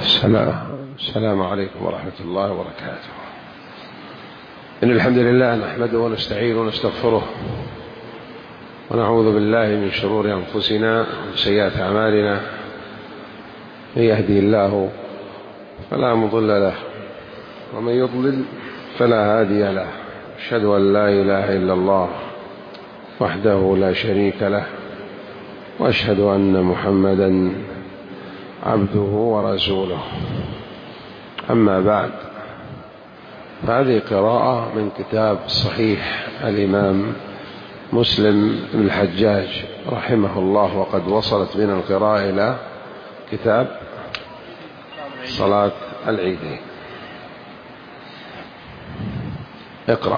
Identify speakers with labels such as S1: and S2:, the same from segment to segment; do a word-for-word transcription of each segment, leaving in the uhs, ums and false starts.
S1: السلام السلام عليكم ورحمة الله وبركاته. إن الحمد لله نحمده ونستعينه ونستغفره ونعوذ بالله من شرور أنفسنا ومن سيئات أعمالنا. من يهدي الله فلا مضل له ومن يضلل فلا هادي له. أشهد أن لا إله إلا الله وحده لا شريك له، وأشهد أن محمدا عبده ورسوله. أما بعد، فهذه قراءة من كتاب صحيح الإمام مسلم بن الحجاج رحمه الله، وقد وصلت بنا القراءة إلى كتاب صلاة العيدين. اقرأ.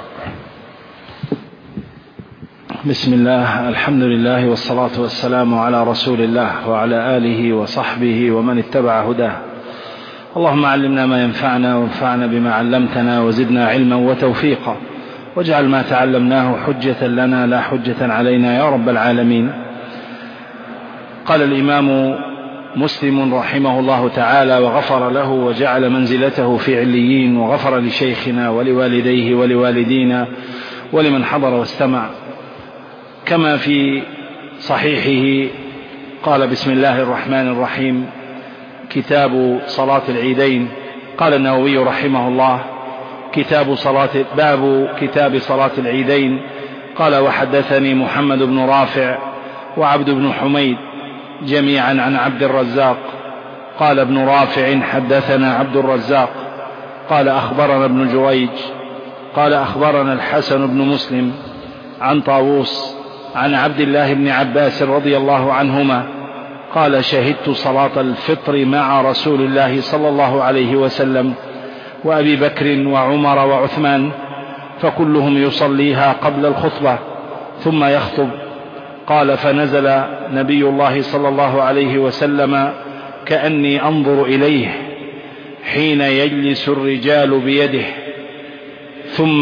S2: بسم الله، الحمد لله والصلاة والسلام على رسول الله وعلى آله وصحبه ومن اتبع هداه. اللهم علمنا ما ينفعنا وانفعنا بما علمتنا وزدنا علما وتوفيقا، واجعل ما تعلمناه حجة لنا لا حجة علينا يا رب العالمين. قال الإمام مسلم رحمه الله تعالى وغفر له وجعل منزلته في عليين، وغفر لشيخنا ولوالديه ولوالدينا ولمن حضر واستمع. كما في صحيحه قال: بسم الله الرحمن الرحيم، كتاب صلاة العيدين. قال النووي رحمه الله: كتاب صلاة باب كتاب صلاة العيدين. قال: وحدثني محمد بن رافع وعبد بن حميد جميعا عن عبد الرزاق. قال ابن رافع: حدثنا عبد الرزاق قال أخبرنا ابن جريج قال أخبرنا الحسن بن مسلم عن طاووس عن عبد الله بن عباس رضي الله عنهما قال: شهدت صلاة الفطر مع رسول الله صلى الله عليه وسلم وأبي بكر وعمر وعثمان، فكلهم يصليها قبل الخطبة ثم يخطب. قال: فنزل نبي الله صلى الله عليه وسلم كأني أنظر إليه حين يجلس الرجال بيده، ثم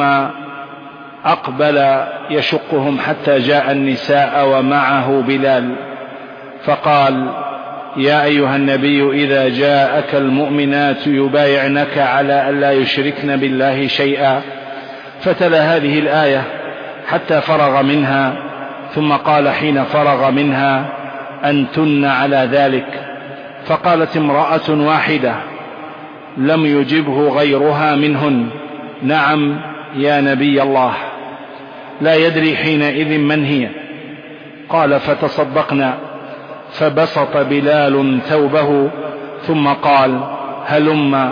S2: أقبل يشقهم حتى جاء النساء ومعه بلال، فقال: يا أيها النبي، إذا جاءك المؤمنات يبايعنك على ألا يشركن بالله شيئا، فتلا هذه الآية حتى فرغ منها، ثم قال حين فرغ منها: أنتن على ذلك. فقالت امرأة واحدة لم يجبه غيرها منهن: نعم يا نبي الله. لا يدري حينئذ من هي. قال: فتصدقنا. فبسط بلال ثوبه ثم قال: هلم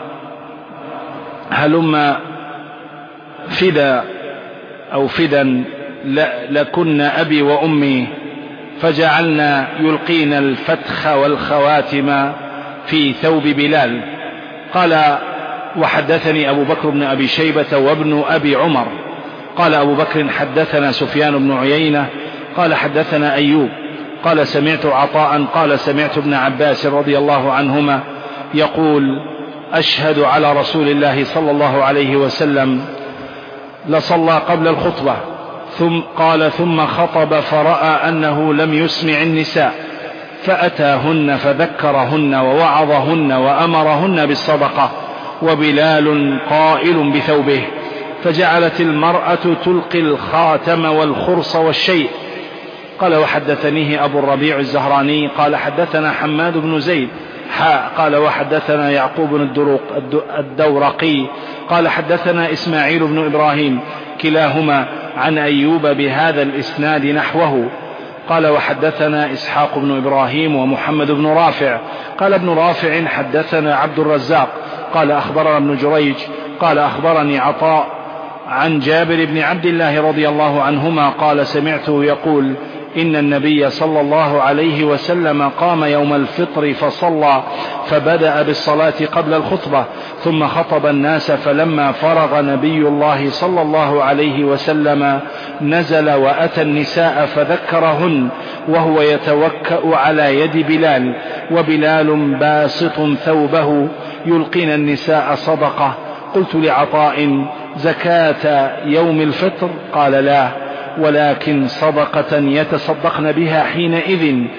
S2: هلم فدا أو فدا لكن أبي وأمي، فجعلنا يلقين الفتخ والخواتم في ثوب بلال. قال: وحدثني أبو بكر بن أبي شيبة وابن أبي عمر. قال أبو بكر: حدثنا سفيان بن عيينة قال حدثنا أيوب قال: سمعت عطاء قال: سمعت ابن عباس رضي الله عنهما يقول: أشهد على رسول الله صلى الله عليه وسلم لصلى قبل الخطبة. ثم قال: ثم خطب فرأى أنه لم يسمع النساء، فأتاهن فذكرهن ووعظهن وأمرهن بالصدقة، وبلال قائل بثوبه، فجعلت المرأة تلقي الخاتم والخرص والشيء. قال: وحدثنيه أبو الربيع الزهراني قال حدثنا حماد بن زيد حاء قال: وحدثنا يعقوب الدورقي قال حدثنا إسماعيل بن إبراهيم كلاهما عن أيوب بهذا الإسناد نحوه. قال: وحدثنا إسحاق بن إبراهيم ومحمد بن رافع قال ابن رافع: حدثنا عبد الرزاق قال أخبرنا ابن جريج قال أخبرني عطاء عن جابر بن عبد الله رضي الله عنهما قال: سمعته يقول: إن النبي صلى الله عليه وسلم قام يوم الفطر فصلى، فبدأ بالصلاة قبل الخطبة ثم خطب الناس، فلما فرغ نبي الله صلى الله عليه وسلم نزل وأتى النساء فذكرهن وهو يتوكأ على يد بلال، وبلال باسط ثوبه يلقين النساء صدقة. قلت لعطاء: زكاة يوم الفطر؟ قال: لا، ولكن صدقة يتصدقن بها حينئذ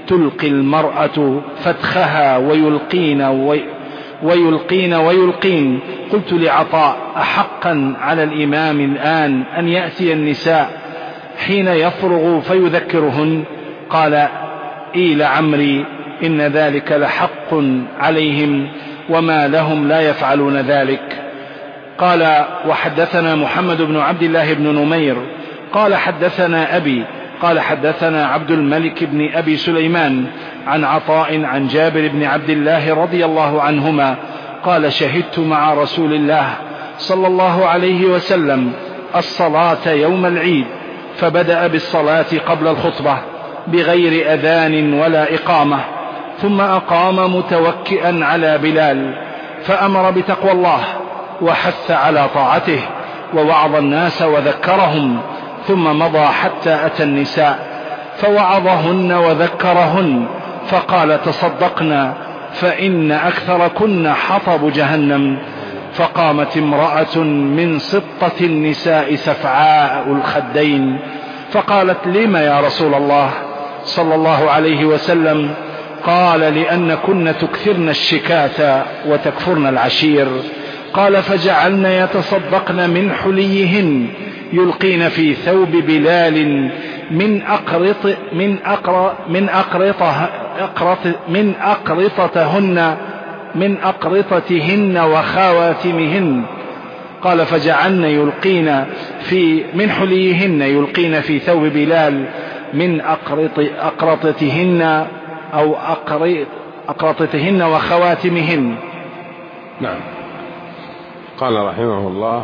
S2: تلقي المرأة فتخها ويلقين وي ويلقين ويلقين. قلت لعطاء: أحقا على الإمام الآن أن يأتي النساء حين يفرغ فيذكرهن؟ قال: إي لعمري إن ذلك لحق عليهم وما لهم لا يفعلون ذلك. قال: وحدثنا محمد بن عبد الله بن نمير قال حدثنا أبي قال حدثنا عبد الملك بن أبي سليمان عن عطاء عن جابر بن عبد الله رضي الله عنهما قال: شهدت مع رسول الله صلى الله عليه وسلم الصلاة يوم العيد، فبدأ بالصلاة قبل الخطبة بغير أذان ولا إقامة، ثم أقام متوكئا على بلال، فأمر بتقوى الله وحث على طاعته ووعظ الناس وذكرهم، ثم مضى حتى أتى النساء فوعظهن وذكرهن، فقال: تصدقنا فإن أكثركن حطب جهنم. فقامت امرأة من سطة النساء سفعاء الخدين فقالت: لم يا رسول الله صلى الله عليه وسلم؟ قال: لأنكن تكثرن الشكاة وتكفرن العشير. قال: فجعلن يتصدقن من حليهن يلقين في ثوب بلال من أقرط من أقر من أقرطه أقرط من أقرطتهن من أقرطتهن وخواتمهن. قال: فجعلن يلقين في من حليهن يلقين في ثوب بلال من أقرط أقرطتهن أو أقرطتهن وخواتمهن.
S1: نعم. قال رحمه الله: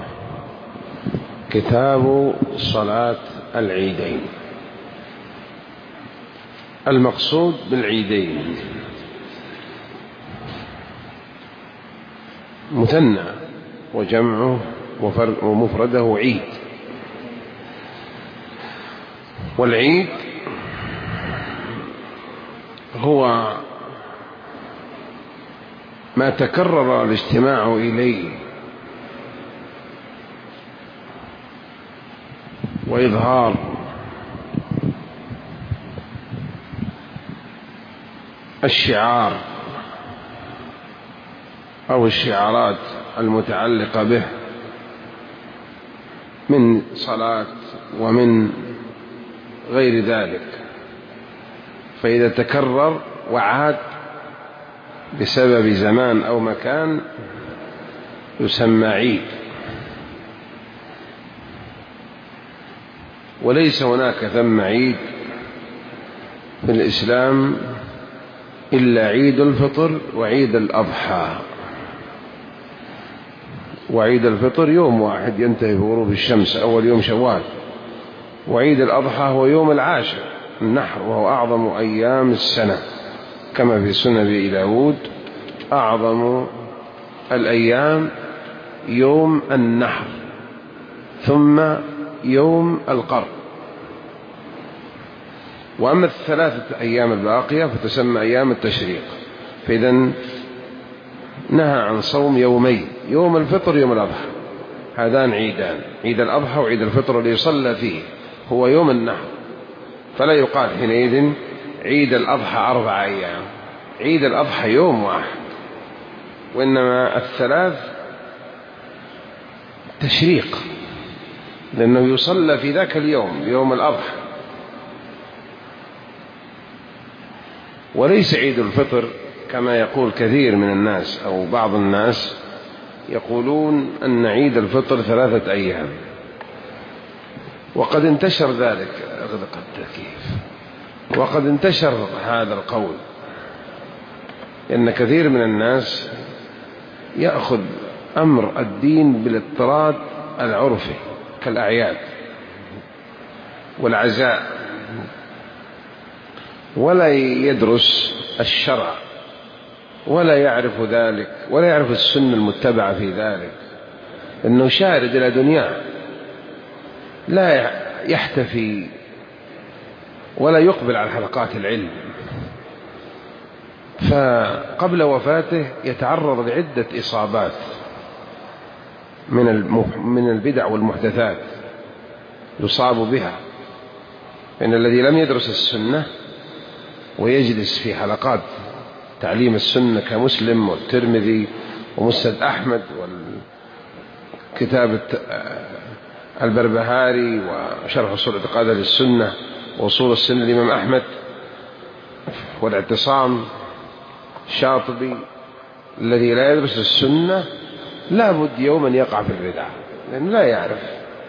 S1: كتاب صلاة العيدين. المقصود بالعيدين مثنى وجمعه ومفرده عيد. والعيد هو ما تكرر الاجتماع إليه وإظهار الشعار أو الشعارات المتعلقة به من صلاة ومن غير ذلك، فإذا تكرر وعاد بسبب زمان أو مكان يسمى عيد. وليس هناك ثم عيد في الإسلام إلا عيد الفطر وعيد الأضحى. وعيد الفطر يوم واحد ينتهي بغروب الشمس أول يوم شوال، وعيد الأضحى هو يوم العاشر النحر، وهو أعظم أيام السنة كما في سنن أبي داود: أعظم الأيام يوم النحر ثم يوم القر. وأما الثلاثة أيام الباقية فتسمى أيام التشريق. فإذا نهى عن صوم يومين: يوم الفطر يوم الأضحى، هذان عيدان، عيد الأضحى وعيد الفطر اللي يصلى فيه هو يوم النحر. فلا يقال حينئذ عيد الأضحى أربع أيام، عيد الأضحى يوم واحد، وإنما الثلاث تشريق لأنه يصلى في ذاك اليوم يوم الأضحى. وليس عيد الفطر كما يقول كثير من الناس أو بعض الناس يقولون أن عيد الفطر ثلاثة أيام، وقد انتشر ذلك أغلق التكييف وقد انتشر هذا القول، لأن كثير من الناس يأخذ أمر الدين بالاضطراد العرفي كالأعياد والعزاء، ولا يدرس الشرع ولا يعرف ذلك ولا يعرف السنة المتبعة في ذلك، إنه شارد إلى دنياه لا يحتفي ولا يقبل على حلقات العلم. فقبل وفاته يتعرض لعدة إصابات من البدع والمحدثات يصاب بها، فإن الذي لم يدرس السنة ويجلس في حلقات تعليم السنة كمسلم والترمذي ومسند أحمد والكتاب البربهاري وشرح أصول اعتقاد أهل السنة وأصول السنة الإمام أحمد والاعتصام الشاطبي، الذي لا يدرس السنة لا بد يوما يقع في البدع، لأنه لا يعرف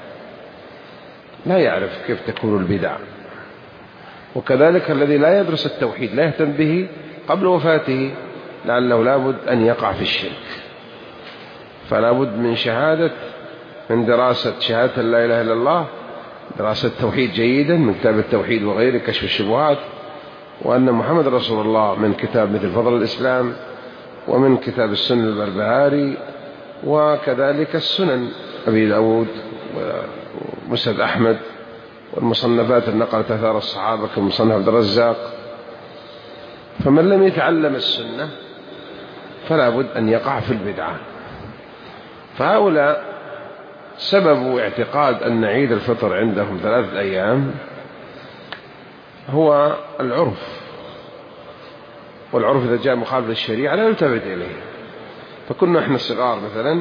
S1: لا يعرف كيف تكون البدع. وكذلك الذي لا يدرس التوحيد لا يهتم به قبل وفاته، لعله لا بد أن يقع في الشرك. فلا بد من شهادة من دراسة شهادة لا إله إلا الله، دراسة التوحيد جيدا من كتاب التوحيد وغيره كشف الشبهات، وأن محمد رسول الله من كتاب مثل فضل الإسلام، ومن كتاب السنة البربهاري، وكذلك السنن أبي داود ومسند أحمد والمصنفات النقلت آثار الصحابة كمصنف عبد الرزاق. فمن لم يتعلم السنة فلا بد أن يقع في البدعة. فهؤلاء سبب اعتقاد أن عيد الفطر عندهم ثلاثة أيام هو العرف، والعرف إذا جاء مخالف للشريعة لا يلتفت إليه. فكنا احنا الصغار مثلا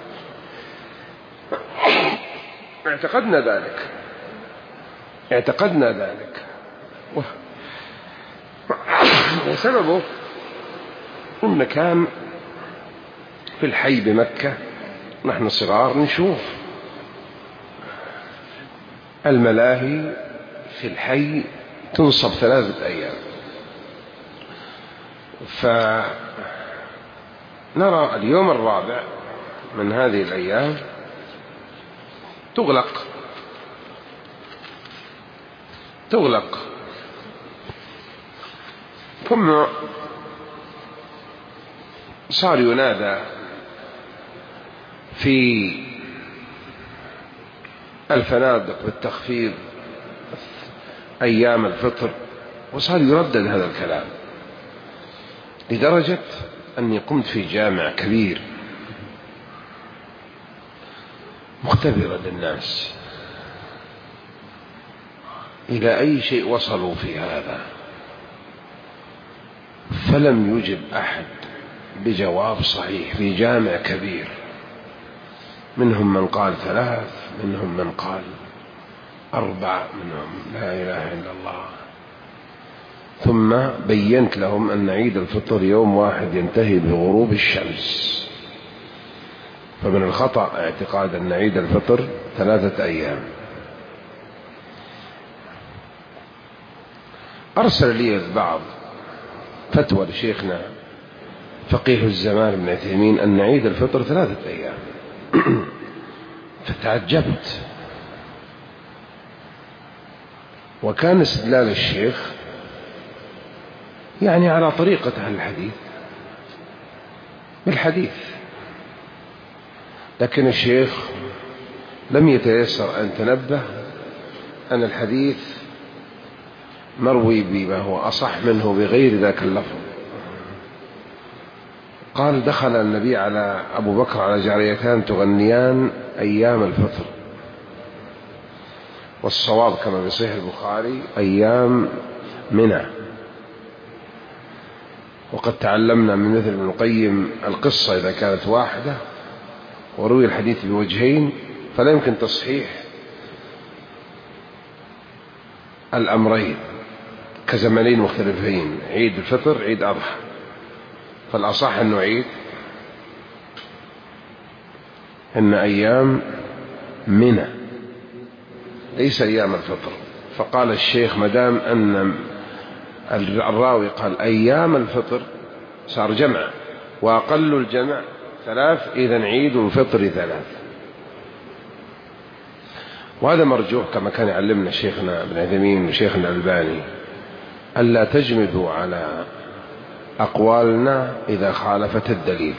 S1: اعتقدنا ذلك اعتقدنا ذلك وسببه إن كان في الحي بمكة نحن صغار نشوف الملاهي في الحي تنصب ثلاثة أيام، فنرى اليوم الرابع من هذه الأيام تغلق تغلق ثم صار ينادى في الفنادق بالتخفيض أيام الفطر، وصار يردد هذا الكلام لدرجة أني قمت في جامع كبير مختبرا للناس إلى أي شيء وصلوا في هذا، فلم يجب أحد بجواب صحيح في جامع كبير. منهم من قال ثلاث، منهم من قال أربع، منهم لا إله إلا الله. ثم بينت لهم أن عيد الفطر يوم واحد ينتهي بغروب الشمس، فمن الخطأ اعتقاد أن عيد الفطر ثلاثة أيام. أرسل لي البعض فتوى لشيخنا فقيه الزمان ابن عثيمين أن عيد الفطر ثلاثة أيام فتعجبت. وكان استدلال الشيخ يعني على طريقة أهل الحديث بالحديث، لكن الشيخ لم يتيسر أن تنبه أن الحديث مروي بما هو أصح منه بغير ذاك اللفظ. قال دخل النبي على أبو بكر على جاريتان تغنيان أيام الفطر، والصواب كما في صحيح البخاري أيام منى. وقد تعلمنا من مثل ابن القيم القصة إذا كانت واحدة وروي الحديث بوجهين فلا يمكن تصحيح الأمرين كزمنين مختلفين، عيد الفطر عيد أضحى. فالأصح أنه عيد إن أيام منى ليس أيام الفطر. فقال الشيخ مدام أن الراوي قال أيام الفطر صار جمع، وأقل الجمع ثلاث، إذن عيد الفطر ثلاث. وهذا مرجوح كما كان يعلمنا شيخنا ابن عثيمين وشيخنا الألباني ألا تجمدوا على أقوالنا إذا خالفت الدليل،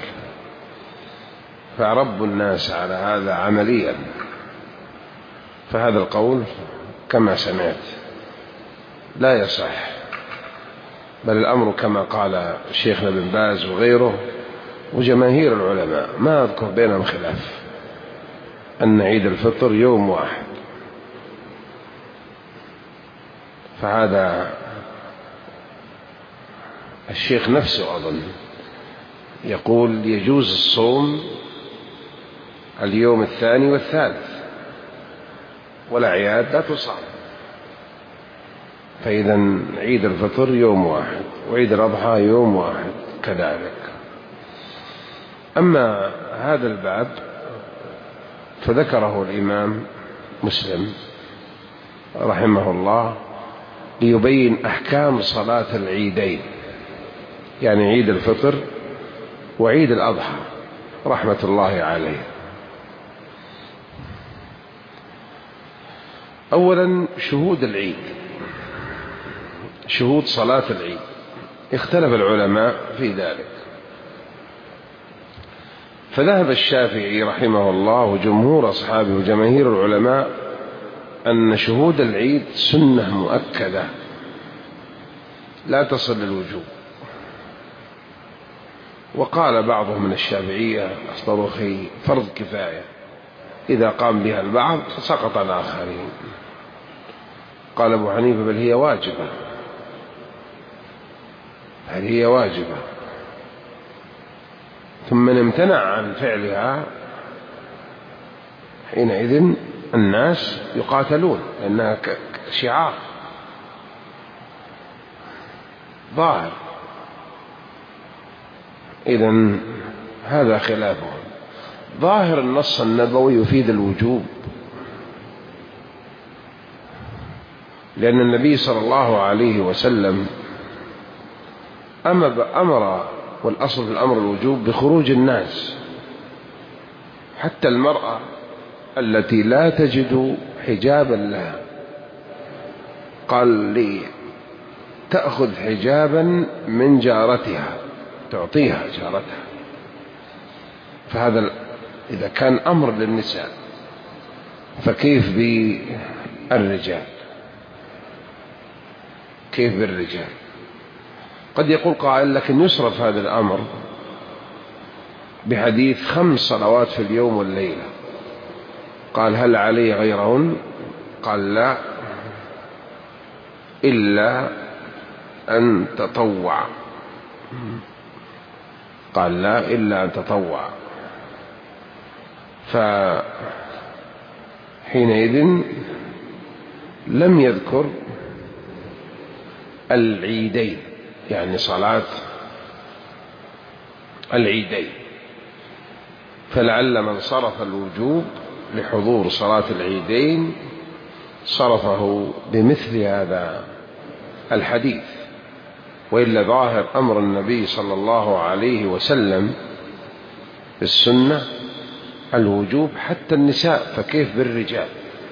S1: فعرب الناس على هذا عمليا. فهذا القول كما سمعت لا يصح، بل الأمر كما قال شيخنا بن باز وغيره وجماهير العلماء ما أذكر بينهم خلاف أن عيد الفطر يوم واحد. الشيخ نفسه أظن يقول يجوز الصوم اليوم الثاني والثالث، والأعياد لا تصام. فإذا عيد الفطر يوم واحد وعيد الأضحى يوم واحد كذلك. أما هذا الباب فذكره الإمام مسلم رحمه الله ليبين أحكام صلاة العيدين، يعني عيد الفطر وعيد الأضحى رحمة الله عليه. أولا شهود العيد، شهود صلاة العيد، اختلف العلماء في ذلك، فذهب الشافعي رحمه الله وجمهور أصحابه وجماهير العلماء أن شهود العيد سنة مؤكدة لا تصل للوجوب. وقال بعضهم من الشافعية الطرخي فرض كفاية، إذا قام بها البعض سقط الآخرين. قال أبو حنيفة بل هي واجبة، هل هي واجبة، ثم امتنع عن فعلها حينئذ الناس يقاتلون لأنها شعار ظاهر. إذن هذا خلافه. ظاهر النص النبوي يفيد الوجوب، لأن النبي صلى الله عليه وسلم أمر، والأصل في الأمر الوجوب، بخروج الناس حتى المرأة التي لا تجد حجابا لها، قال لي تأخذ حجابا من جارتها تعطيها جارتها. فهذا إذا كان أمر للنساء فكيف بالرجال؟ كيف بالرجال؟ قد يقول قائل لكن يصرف هذا الأمر بحديث خمس صلوات في اليوم والليلة. قال هل علي غيرهن؟ قال لا، إلا أن تطوع. قال لا إلا أن تطوع. فحينئذ لم يذكر العيدين، يعني صلاة العيدين، فلعل من صرف الوجوب لحضور صلاة العيدين صرفه بمثل هذا الحديث، وإلا ظاهر أمر النبي صلى الله عليه وسلم السنة الوجوب حتى النساء، فكيف بالرجال؟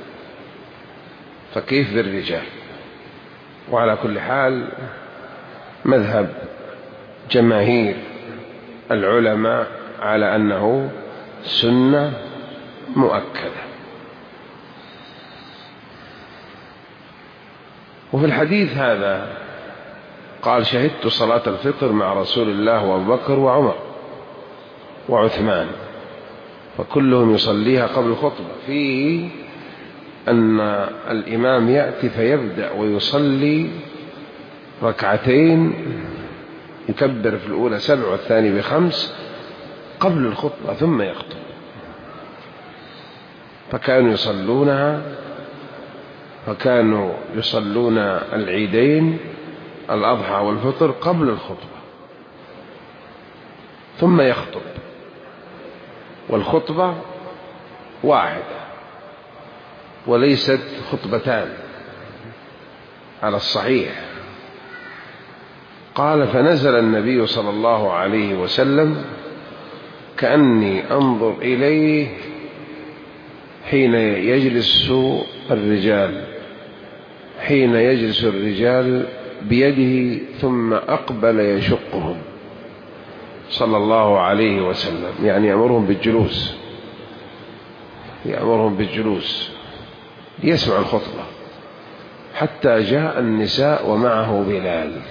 S1: فكيف بالرجال؟ وعلى كل حال مذهب جماهير العلماء على أنه سنة مؤكدة. وفي الحديث هذا قال شهدت صلاة الفطر مع رسول الله وأبو بكر وعمر وعثمان فكلهم يصليها قبل الخطبة، فيه أن الإمام يأتي فيبدأ ويصلي ركعتين، يكبر في الأولى سبع والثاني بخمس قبل الخطبة ثم يخطب، فكانوا يصلونها فكانوا يصلون العيدين الأضحى والفطر قبل الخطبة ثم يخطب، والخطبة واحدة وليست خطبتان على الصحيح. قال فنزل النبي صلى الله عليه وسلم كأني أنظر إليه حين يجلس الرجال حين يجلس الرجال بيده ثم أقبل يشقهم صلى الله عليه وسلم، يعني يأمرهم بالجلوس يأمرهم بالجلوس ليسمع الخطبة، حتى جاء النساء ومعه بلال.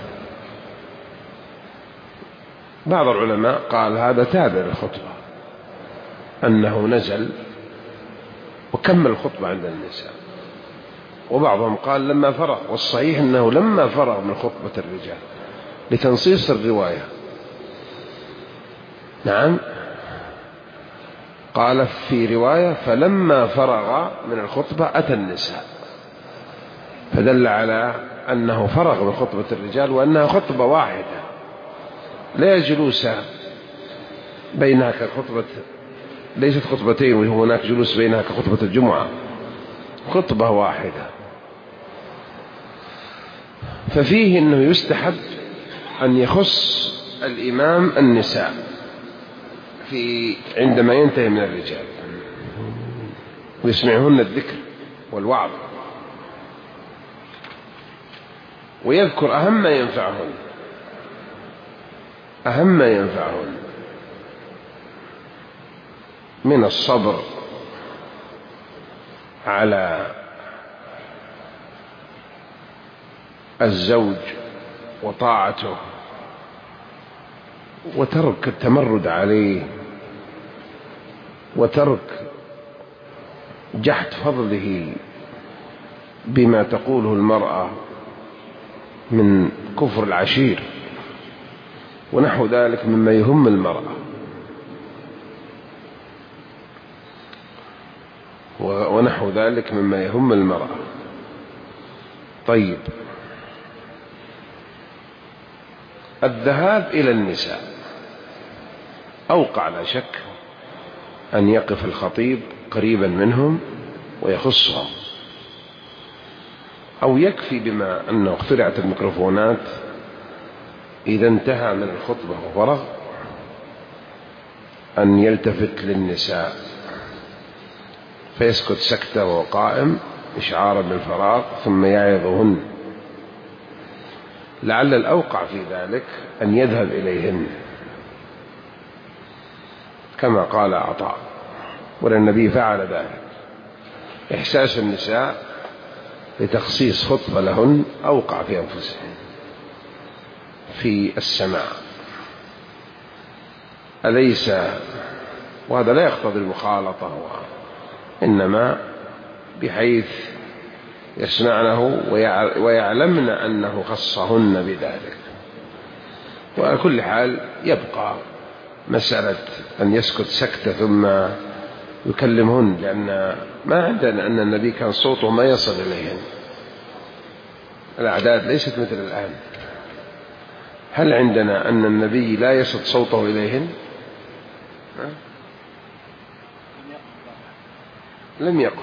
S1: بعض العلماء قال هذا تابع الخطبة، أنه نزل وكمل الخطبة عند النساء، وبعضهم قال لما فرغ، والصحيح أنه لما فرغ من خطبة الرجال لتنصيص الرواية. نعم، قال في رواية فلما فرغ من الخطبة أتى النساء، فدل على أنه فرغ من خطبة الرجال وأنها خطبة واحدة لا جلوس بينها كخطبة، ليست خطبتين وهناك جلوس بينها كخطبة الجمعة، خطبة واحدة. ففيه أنه يستحب أن يخص الإمام النساء في عندما ينتهي من الرجال ويسمعهن الذكر والوعظ، ويذكر أهم ما ينفعهن، أهم ما ينفعهن من الصبر على الزوج وطاعته، وترك التمرد عليه، وترك جحد فضله بما تقوله المرأة من كفر العشير ونحو ذلك مما يهم المرأة، ونحو ذلك مما يهم المرأة. طيب، الذهاب إلى النساء أوقع لا شك أن يقف الخطيب قريبا منهم ويخصهم، أو يكفي بما أنه اخترعت الميكروفونات إذا انتهى من الخطبة وفرغ أن يلتفت للنساء فيسكت سكتة وهو قائم إشعارا بالفراغ ثم يعظهن. لعل الأوقع في ذلك أن يذهب إليهن كما قال عطاء، والنبي فعل ذلك. إحساس النساء لتخصيص خطبة لهن أوقع في أنفسهن في السماع، أليس؟ وهذا لا يقتضي المخالطة، إنما بحيث يسمعنه ويعلمن أنه خصهن بذلك. وعلى كل حال يبقى مسألة أن يسكت سكتة ثم يكلمهن، لأن ما عندنا أن النبي كان صوته ما يصل إليهن، الأعداد ليست مثل الآن. هل عندنا أن النبي لا يصل صوته إليهن؟ لم يقل.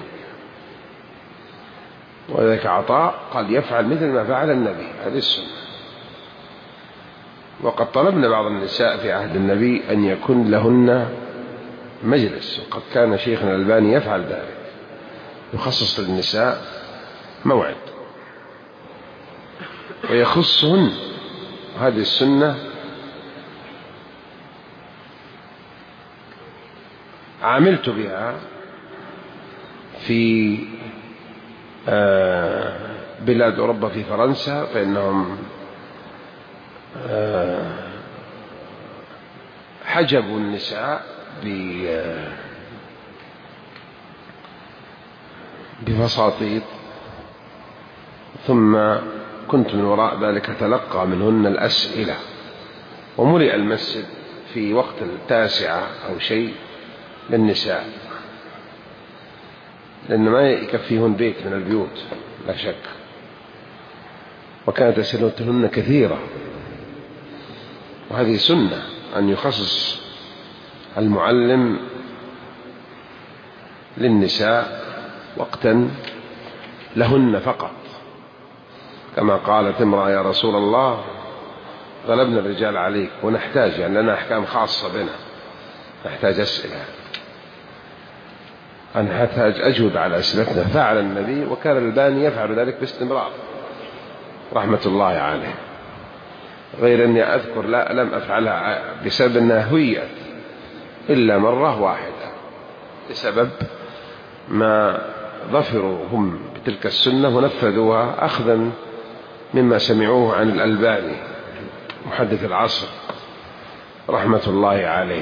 S1: وذلك عطاء قال يفعل مثل ما فعل النبي، هذه السنة. وقد طلبنا بعض النساء في عهد النبي أن يكون لهن مجلس، وقد كان شيخنا الألباني يفعل ذلك، يخصص للنساء موعد ويخصهن. هذه السنة عملت بها في بلاد أوروبا، في فرنسا، فإنهم حجبوا النساء بفساطيط، ثم كنت من وراء ذلك أتلقى منهن الأسئلة، وملئ المسجد في وقت التاسعة أو شيء للنساء، لأن ما يكفيهن بيت من البيوت لا شك، وكانت أسئلتهن كثيرة. وهذه سنة أن يخصص المعلم للنساء وقتا لهن فقط، كما قالت امرأة يا رسول الله غلبنا الرجال عليك ونحتاج، يعني لنا أحكام خاصة بنا، نحتاج أسئلة، أن نحتاج أجود على أسئلتنا. فعل النبي، وكان الألباني يفعل ذلك باستمرار رحمة الله عليه، غير أني أذكر لا لم أفعلها بسبب أنها هيئت إلا مرة واحدة، بسبب ما ظفروا هم بتلك السنة ونفذوها أخذا مما سمعوه عن الألباني محدث العصر رحمة الله عليه.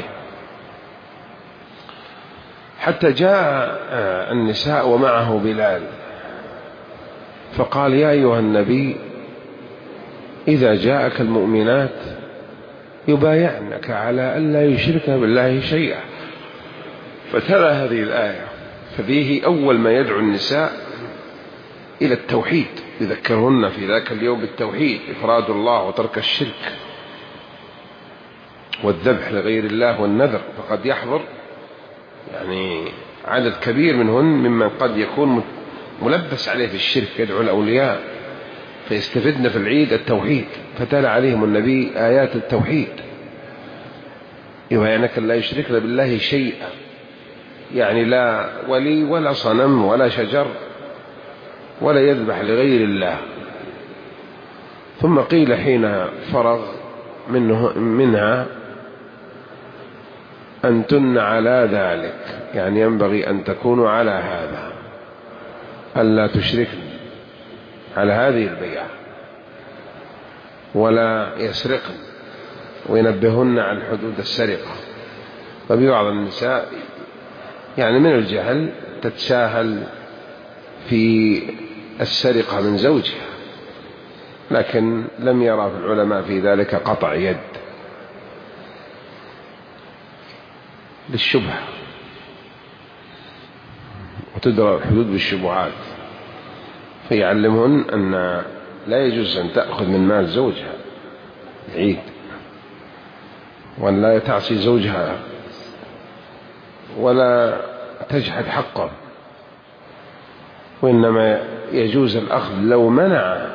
S1: حتى جاء النساء ومعه بلال، فقال يا أيها النبي إذا جاءك المؤمنات يبايعنك على أن لا يشرك بالله شيئا. فترى هذه الآية، ففيه أول ما يدعو النساء إلى التوحيد، يذكرهن في ذاك اليوم بالتوحيد، إفراد الله وترك الشرك والذبح لغير الله والنذر. فقد يحضر يعني عدد كبير منهن ممن قد يكون ملبس عليه في الشرك، يدعو الأولياء فيستفدن في العيد التوحيد، فتلا عليهم النبي آيات التوحيد، يبايعنك لا يشركن بالله شيئا، يعني لا ولي ولا صنم ولا شجر ولا يذبح لغير الله. ثم قيل حين فرغ منه منها أنتن على ذلك، يعني ينبغي أن تكونوا على هذا، ألا تشركن على هذه البيعة، ولا يسرقن، وينبهن عن حدود السرقة. فبعض النساء يعني من الجهل تتساهل في السرقة من زوجها، لكن لم يرى في العلماء في ذلك قطع يد للشبهة، وتدرى الحدود بالشبهات، فيعلمهن أن لا يجوز أن تأخذ من مال زوجها العيد، وأن لا تعصي زوجها ولا تجحد حقه، وإنما يجوز الأخذ لو منع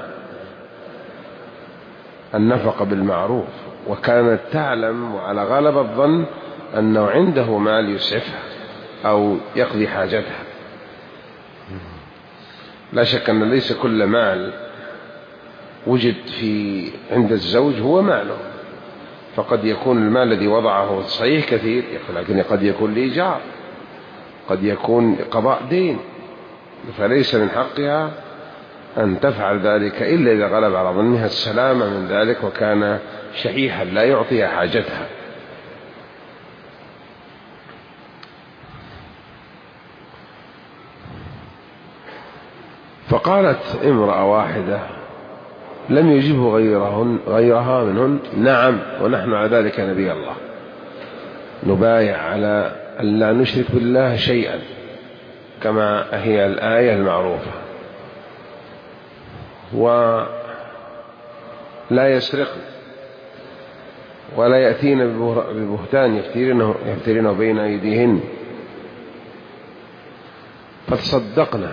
S1: النفقة بالمعروف، وكانت تعلم وعلى غالب الظن أنه عنده مال يسعفها أو يقضي حاجتها. لا شك أن ليس كل مال وجد في عند الزوج هو ماله، فقد يكون المال الذي وضعه صحيح كثير، لكن قد يكون لإيجار، قد يكون قضاء دين، فليس من حقها أن تفعل ذلك إلا إذا غلب على ظنها السلامة من ذلك، وكان شحيحا لا يعطيها حاجتها. فقالت امرأة واحدة لم يجبه غيرهن غيرها منهن: نعم، ونحن على ذلك نبي الله، نبايع على أن لا نشرك بالله شيئا، كما هي الآية المعروفة، ولا يسرقن، ولا يأتين ببهتان يفترينه, يفترينه بين أيديهن، فتصدقنا.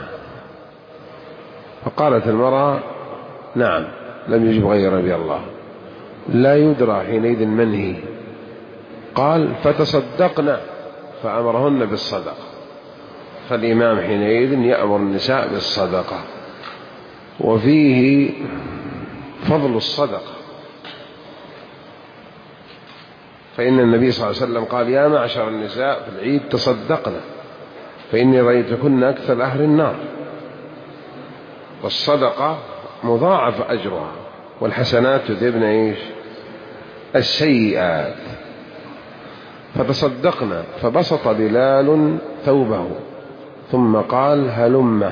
S1: فقالت المرأة: نعم، لم يجب غير نبي الله. لا يدرى حينئذ من هي. قال: فتصدقنا، فأمرهن بالصدقة. فالإمام حينئذ يأمر النساء بالصدقة، وفيه فضل الصدقة، فإن النبي صلى الله عليه وسلم قال: يا معشر النساء في العيد تصدقنا، فإني رأيتكن أكثر أهل النار. والصدقة مضاعف أجرها، والحسنات تذهبن إيش؟ السيئات. فتصدقنا، فبسط بلال ثوبه ثم قال: هلم.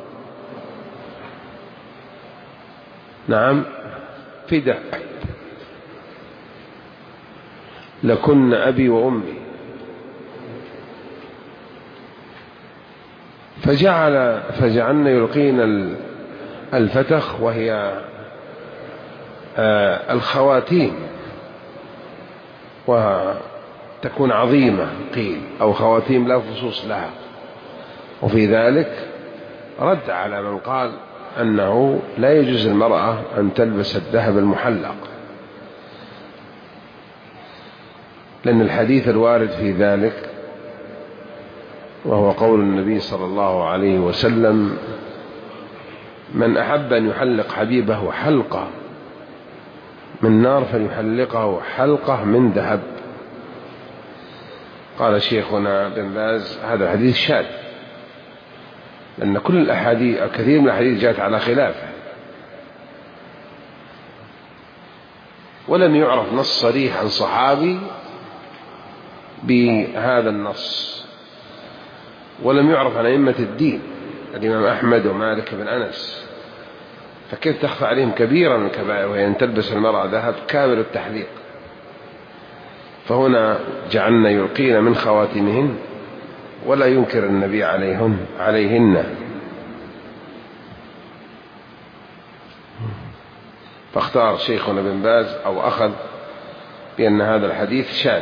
S1: نعم، فداء لكن أبي وأمي. فجعل فجعلن يلقين الفتخ، وهي الخواتيم، وتكون عظيمة قيل، أو خواتيم لا فصوص لها. وفي ذلك رد على من قال أنه لا يجوز المرأة أن تلبس الذهب المحلق، لأن الحديث الوارد في ذلك وهو قول النبي صلى الله عليه وسلم: من أحب أن يحلق حبيبه حلقة من نار فليحلقه حلقة من ذهب. قال شيخنا بن باز: هذا الحديث شاذ، لأن كل الأحاديث كثير من الأحاديث جاءت على خلافه، ولم يعرف نص صريح عن صحابي بهذا النص، ولم يعرف عن أئمة الدين الإمام أحمد ومالك بن أنس فكيف تخفى عليهم كبيرة من الكبائر وهي أن تلبس المرأة ذهب كامل التحليق؟ فهنا جعلنا يلقين من خواتمهن ولا ينكر النبي عليهن عليهن. فاختار شيخنا بن باز أو أخذ بأن هذا الحديث شاذ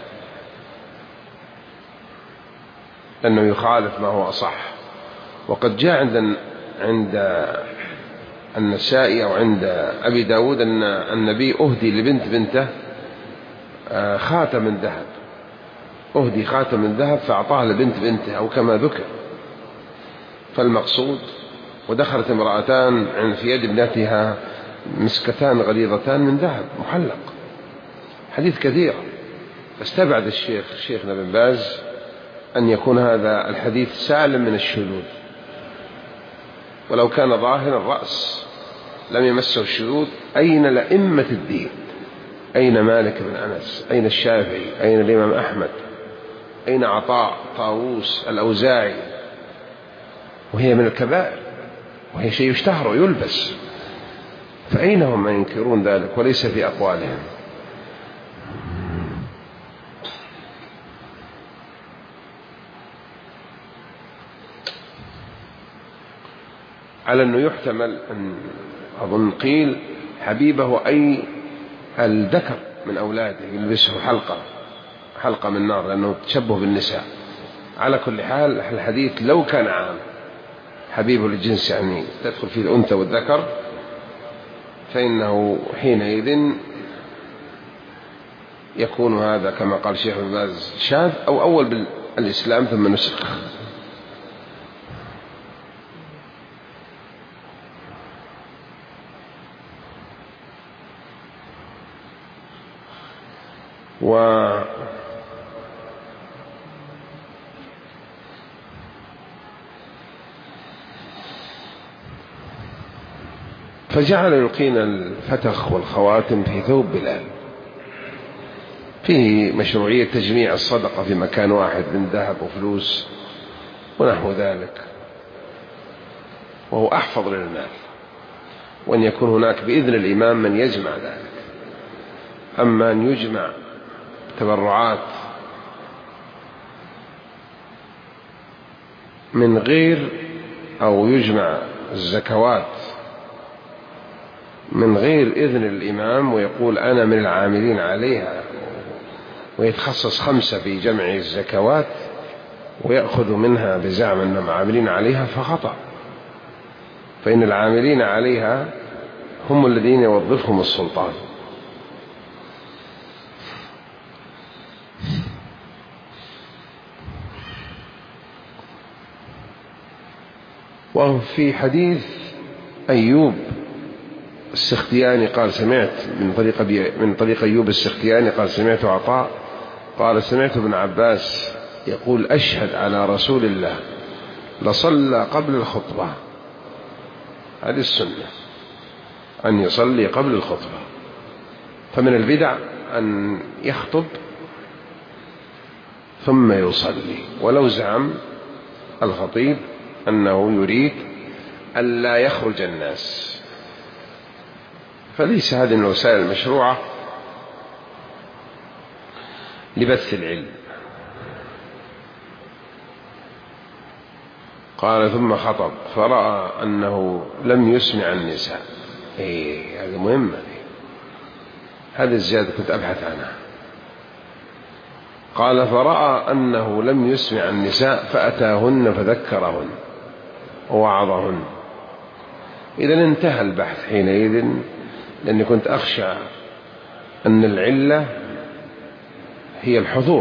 S1: لأنه يخالف ما هو أصح. وقد جاء عند عند النسائي أو عند أبي داود أن النبي أهدي لبنت بنته خاتم من ذهب، أهدي خاتم من ذهب فأعطاه لبنت بنته أو كما ذكر. فالمقصود ودخلت امرأتان في يد ابنتها مسكتان غليظتان من ذهب محلق، حديث كثير. فاستبعد الشيخ شيخنا بن باز أن يكون هذا الحديث سالم من الشذوذ، ولو كان ظاهر الرأس لم يمسه الشذوذ. أين لأئمة الدين؟ أين مالك بن أنس؟ أين الشافعي؟ أين الإمام أحمد؟ أين عطاء، طاووس، الأوزاعي؟ وهي من الكبائر وهي شيء يشتهر ويلبس، فأين هم من ينكرون ذلك وليس في أقوالهم؟ على أنه يحتمل أن أظن قيل حبيبه أي الذكر من أولاده يلبسه حلقة حلقة من نار لأنه تشبه بالنساء. على كل حال الحديث لو كان عام حبيبه للجنس يعني تدخل فيه الأنثى والذكر فإنه حينئذ يكون هذا كما قال شيخ ابن باز شاذ أو أول بالإسلام ثم نسخ. و فجعل يلقين الفتخ والخواتم في ثوب بلال. فيه مشروعية تجميع الصدقة في مكان واحد من ذهب وفلوس ونحو ذلك، وهو أحفظ للمال، وأن يكون هناك بإذن الإمام من يجمع ذلك. أما أن يجمع تبرعات من غير أو يجمع الزكوات من غير إذن الإمام ويقول أنا من العاملين عليها ويتخصص خمسة في جمع الزكوات ويأخذ منها بزعم أنهم عاملين عليها فخطأ، فإن العاملين عليها هم الذين يوظفهم السلطان. وفي حديث أيوب السختياني قال سمعت من طريق من طريق أيوب السختياني قال سمعت عطاء قال سمعت ابن عباس يقول أشهد على رسول الله لصلى قبل الخطبة. هذه السنة أن يصلي قبل الخطبة. فمن البدع أن يخطب ثم يصلي، ولو زعم الخطيب أنه يريد ألا يخرج الناس، فليس هذه من الوسائل المشروعة لبث العلم. قال ثم خطب فرأى أنه لم يسمع النساء. إيه هذه مهمة، هذه الزيادة كنت أبحث عنها. قال فرأى أنه لم يسمع النساء فأتاهن فذكرهن ووعظهن. إذا انتهى البحث حينئذ، لأني كنت أخشى أن العلة هي الحضور.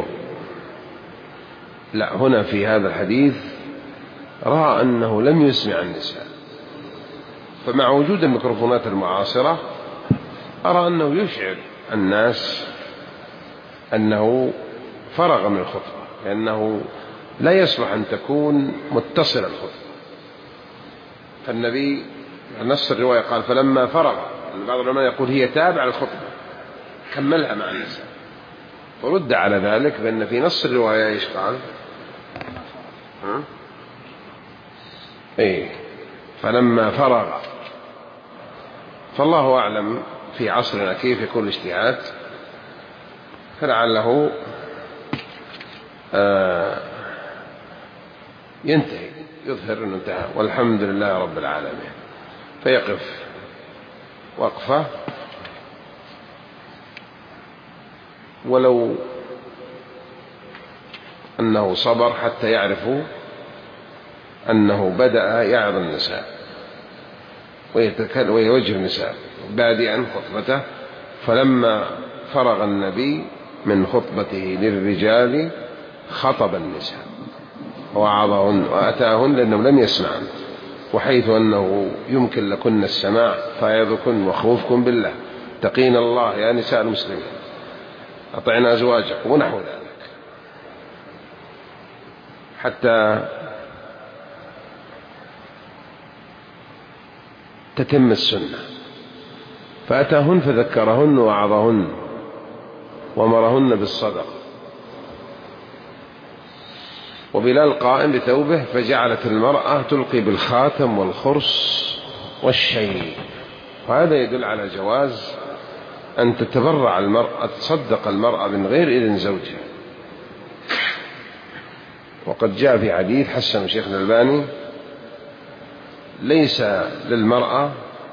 S1: لا، هنا في هذا الحديث رأى أنه لم يسمع النساء، فمع وجود الميكروفونات المعاصرة أرى أنه يشعر الناس أنه فرغ من الخطبة، لأنه لا يصلح أن تكون متصل الخطبة. فالنبي نص الرواية قال فلما فرغ، بعض العلماء يقول هي تابعة للخطبة كملها مع النساء، فرد على ذلك بأن في نص الرواية إيش قال؟ ها؟ إيه فلما فرغ فالله أعلم في عصرنا كيف يكون الاجتهاد، فلعله آه ينتهي، يظهر أنه انتهى والحمد لله رب العالمين، فيقف وقفة ولو أنه صبر حتى يعرفوا أنه بدأ يعظ النساء ويوجه النساء بادئا خطبته. فلما فرغ النبي من خطبته للرجال خطب النساء ووعظهن وأتاهن لأنه لم يسمعن، وحيث أنه يمكن لكن السماع فيعظكن وخوفكم بالله، تقين الله يا نساء المسلمين، أطعنا أزواجكم ونحو ذلك، حتى تتم السنة. فأتاهن فذكرهن ووعظهن وأمرهن بالصدقة. وبلال قائم بثوبه فجعلت المرأة تلقي بالخاتم والخرص والشيء، وهذا يدل على جواز أن تتبرع المرأة، تصدق المرأة من غير إذن زوجها. وقد جاء في حديث حسن شيخنا الألباني: ليس للمرأة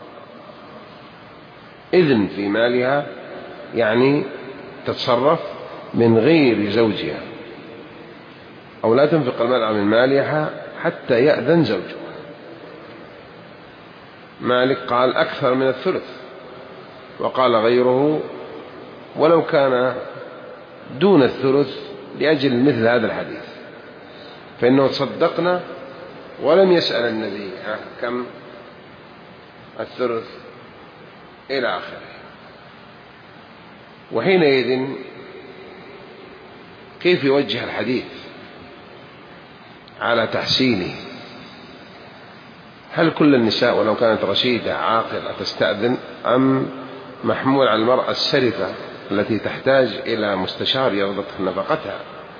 S1: إذن في مالها، يعني تتصرف من غير زوجها، أو لا تنفق المرأة من مالها حتى يأذن زوجها. مالك قال أكثر من الثلث، وقال غيره ولو كان دون الثلث لأجل مثل هذا الحديث، فإنه تصدقنا ولم يسأل النبي كم الثلث إلى آخره. وحينئذ كيف يوجه الحديث على تحسينه؟ هل كل النساء ولو كانت رشيدة عاقلة تستأذن، أم محمول على المرأة السرفة التي تحتاج إلى مستشار يضبط نفقتها؟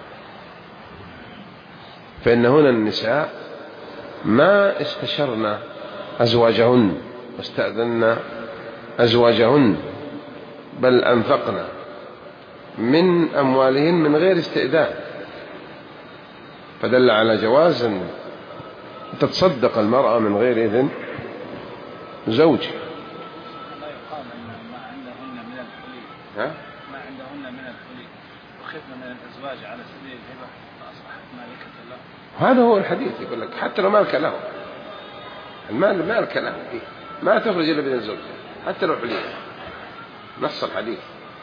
S1: فإن هنا النساء ما استشرن أزواجهن واستأذن أزواجهن، بل أنفقن من أموالهن من غير استئذان، فدل على جواز أن تتصدق المرأة من غير إذن زوجها.
S2: ما يقام أن ما عندهن من الحلي
S1: ها؟
S2: ما عندهن من الحلي وخفن من الأزواج على سبيل الهبة فأصبحت مالكة له.
S1: هذا هو الحديث، يقول لك حتى لو مالك له، المال مالك له، ما تخرج إلا بإذن زوجها حتى لو حليها، نص الحديث.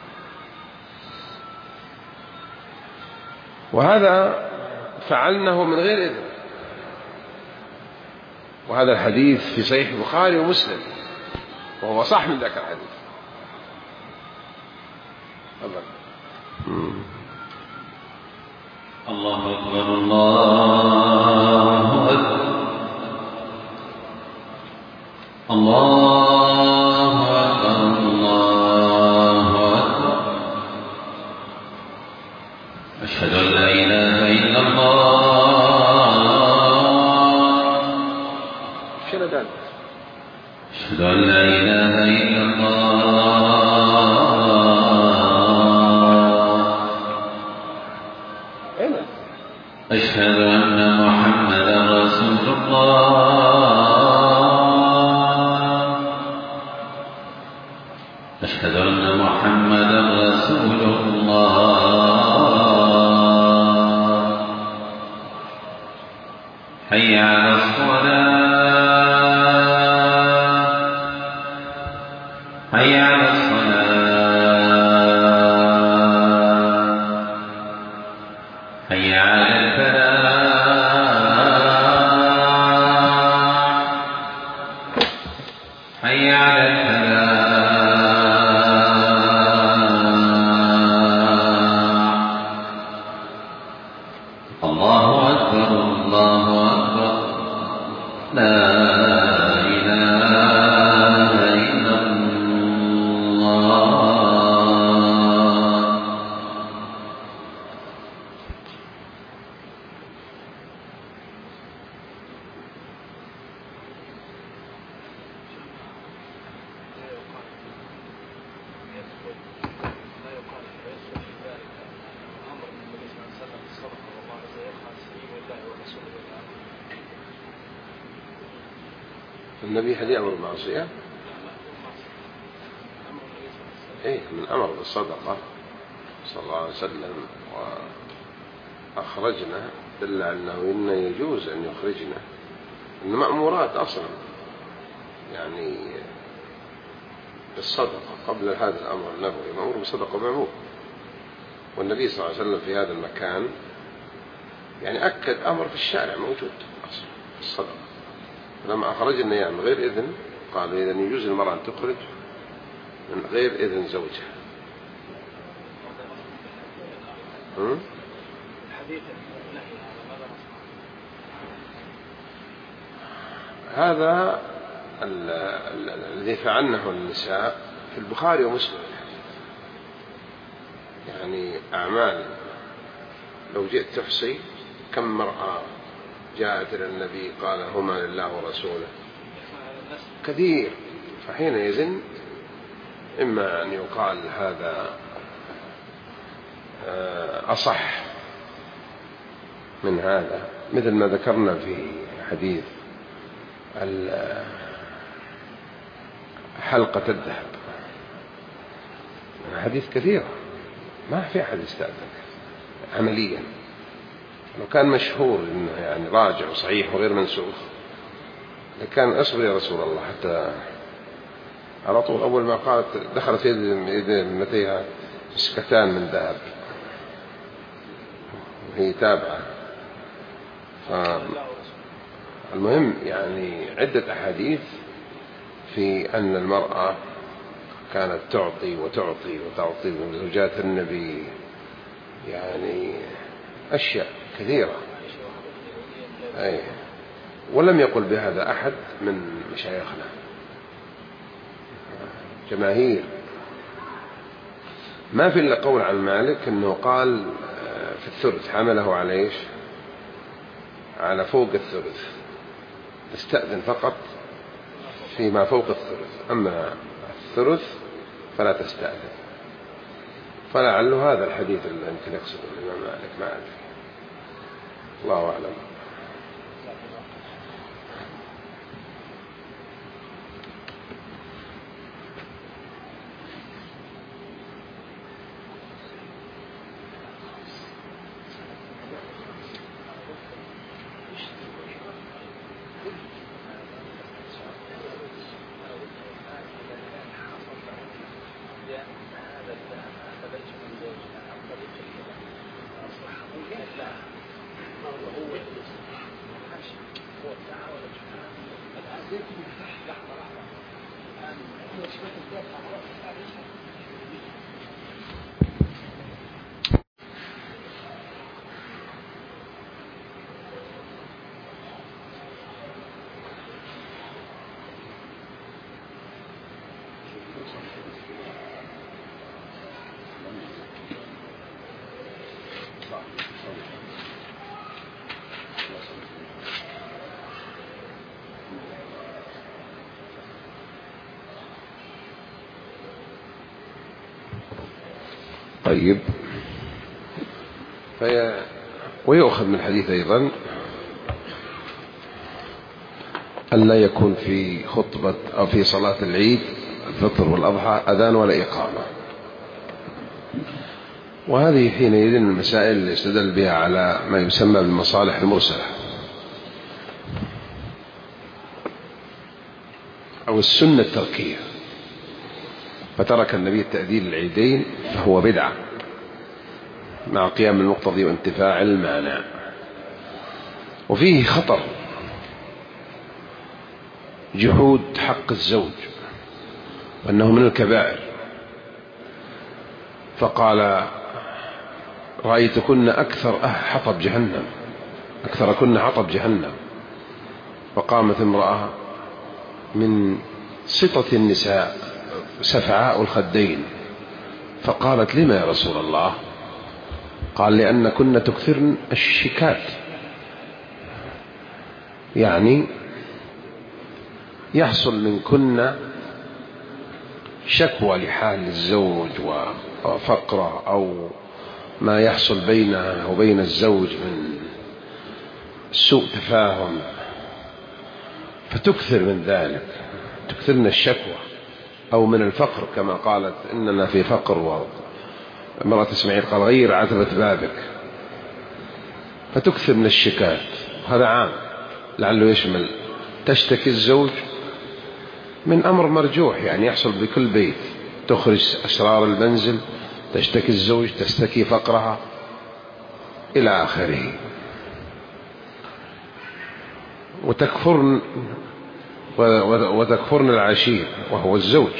S1: وهذا فعلنه من غير إذن، وهذا الحديث في صحيح البخاري ومسلم، وهو صح من ذاك الحديث. الله
S3: الله أكبر الله أكبر الله أكبر الله أكبر أشهد أن لا إله إلا الله. أشهد أن لا إله إلا الله. أشهد أن محمدا رسول الله. أشهد أن محمدا رسول الله. حي على الصلاة. حي على الصلاة. حي على الفلاح. حي على الفلاح. الله أكبر الله أكبر لا
S1: النبي هل يأمر بالمعصية؟ إيه، من أمر بالصدقة صلى الله عليه وسلم وأخرجنا، دل أنه إنه يجوز أن يخرجنا، إن مأمورات أصلا يعني بالصدقة قبل هذا الأمر النبوي، مأمور بالصدقة معمول. والنبي صلى الله عليه وسلم في هذا المكان يعني أكد أمر في الشارع موجود أصلا في الصدقة. لما أخرجنا يعني من غير إذن قالوا إذن يجوز المرأة أن تخرج من غير إذن زوجها. هذا الذي فعلنه النساء في البخاري ومسلم، يعني أعمال لو جئت تحصي كم مرأة جاءت إلى النبي قال هما لله ورسوله كثير. فحينئذ إما أن يقال هذا أصح من هذا، مثل ما ذكرنا في حديث حلقة الذهب، حديث كثير ما في أحد يستأذن عمليا. لو كان مشهور إنه يعني راجع وصحيح وغير منسوخ لكان أصبر يا رسول الله، حتى على طول أول ما قالت دخلت في يد ابنتيها مسكتان من ذهب وهي تابعة. فالمهم يعني عدة أحاديث في أن المرأة كانت تعطي وتعطي وتعطي من زوجات النبي، يعني أشياء كثيرة. أي ولم يقل بهذا أحد من مشايخنا جماهير. ما في إلا قول عن مالك أنه قال في الثلث حمله على إيش؟ على فوق الثلث، استأذن فقط فيما فوق الثلث، أما الثلث فلا تستأذن. فلعله هذا الحديث اللي يمكن يقصده الإمام مالك، ما أدري، الله أعلم. طيب، في ويؤخذ من الحديث أيضا أن لا يكون في خطبة أو في صلاة العيد الفطر والأضحى أذان ولا إقامة. وهذه حينئذ المسائل اللي يستدل بها على ما يسمى بالمصالح المرسلة أو السنة التركية. فترك النبي تأذين العيدين فهو بدعة مع قيام المقتضي وانتفاع المانع. وفيه خطر جحود حق الزوج وأنه من الكبائر. فقال رأيتكن أكثر حطب جهنم، أكثر كن حطب جهنم. فقامت امرأة من سطة النساء سفعاء الخدين فقالت لما يا رسول الله؟ قال لأن كنا تكثرن الشكات، يعني يحصل من كنا شكوى لحال الزوج وفقره أو ما يحصل بينها وبين الزوج من سوء تفاهم، فتكثر من ذلك، تكثر من الشكوى أو من الفقر، كما قالت إننا في فقر، وامرأة إسماعيل قال غير عتبة بابك، فتكثر من الشكايات. هذا عام لعله يشمل تشتكي الزوج من أمر مرجوح يعني يحصل بكل بيت، تخرج أسرار المنزل، تشتكي الزوج، تشتكي فقرها إلى آخره. وتكفرن وتكفرن العشير وهو الزوج،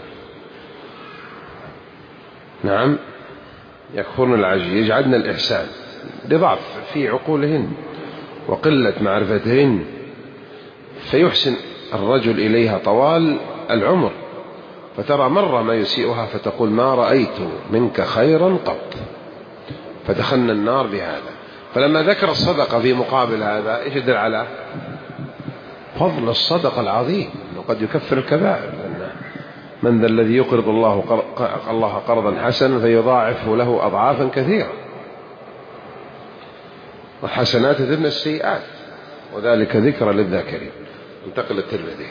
S1: نعم يكفرن العشير، يجعلن الإحسان لضعف في عقولهن وقلة معرفتهن، فيحسن الرجل إليها طوال العمر، فترى مرة ما يسيئها فتقول ما رأيت منك خيرا قط، فدخلنا النار بهذا. فلما ذكر الصدقة في مقابل هذا إيش يدل على فضل الصدقة العظيم، وقد يكفر الكبائر، من ذا الذي يقرض الله الله قرضا حسنا فيضاعفه له أضعافا كثيرة، والحسنات تذهبن السيئات، وذلك ذكرى للذاكرين. انتقل الترمذي.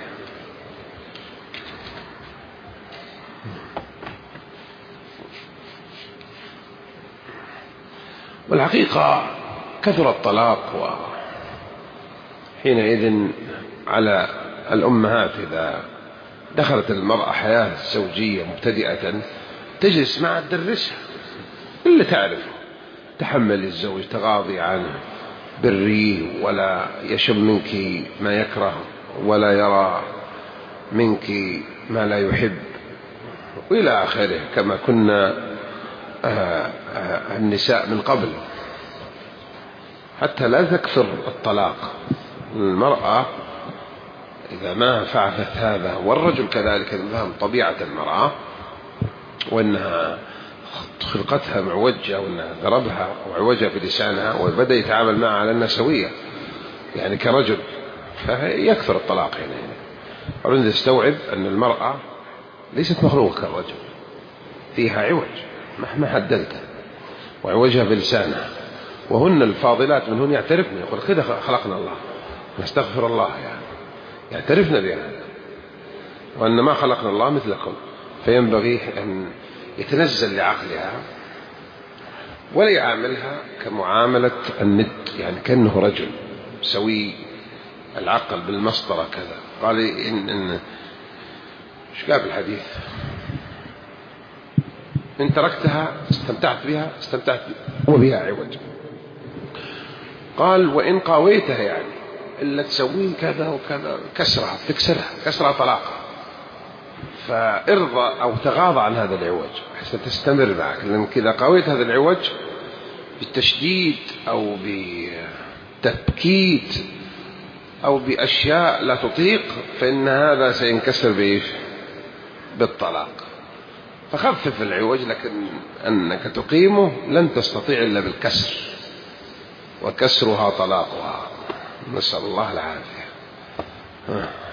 S1: والحقيقة كثر الطلاق، وحينئذ على الأمهات إذا دخلت المرأة حياة زوجية مبتدئة تجلس معها تدرسها اللي تعرفه، تحمل الزوج، تغاضي عنه، بريه، ولا يشم منك ما يكره، ولا يرى منك ما لا يحب، وإلى آخره، كما كنا النساء من قبل، حتى لا تكثر الطلاق. المرأة إذا ما فعلت هذا، والرجل كذلك، يفهم طبيعة المرأة، وأنها خلقتها معوجة، وأنها ضربها وعوجها في لسانها، وبدأ يتعامل معها على أنها سوية يعني كرجل، فيكثر الطلاق هنا. أريد أستوعب أن المرأة ليست مخلوقة كالرجل، فيها عوج مهما حددتها، وعوجها بلسانها، وهن الفاضلات منهن يعترفن، يقول كذا خلقنا الله، نستغفر الله يعني، يعترفن بهذا، وأن ما خلقنا الله مثلكم. فينبغي أن يتنزل لعقلها ولا يعاملها كمعاملة الند، يعني كأنه رجل سوي العقل بالمسطرة كذا. قال إن, إن إيش قال الحديث؟ إن تركتها استمتعت بها استمتعت وبها عوج. قال وإن قاويتها يعني إلا تسوين كذا وكذا، كسرها، تكسرها كسرها طلاقها، فارضى أو تغاضى عن هذا العوج حتى تستمر معك، لأنك إذا قاويت هذا العوج بالتشديد أو بتبكيت أو بأشياء لا تطيق، فإن هذا سينكسر بإيش؟ بالطلاق. فخفف العوج، لكن أنك تقيمه لن تستطيع إلا بالكسر، وكسرها طلاقها، نسأل الله العافية.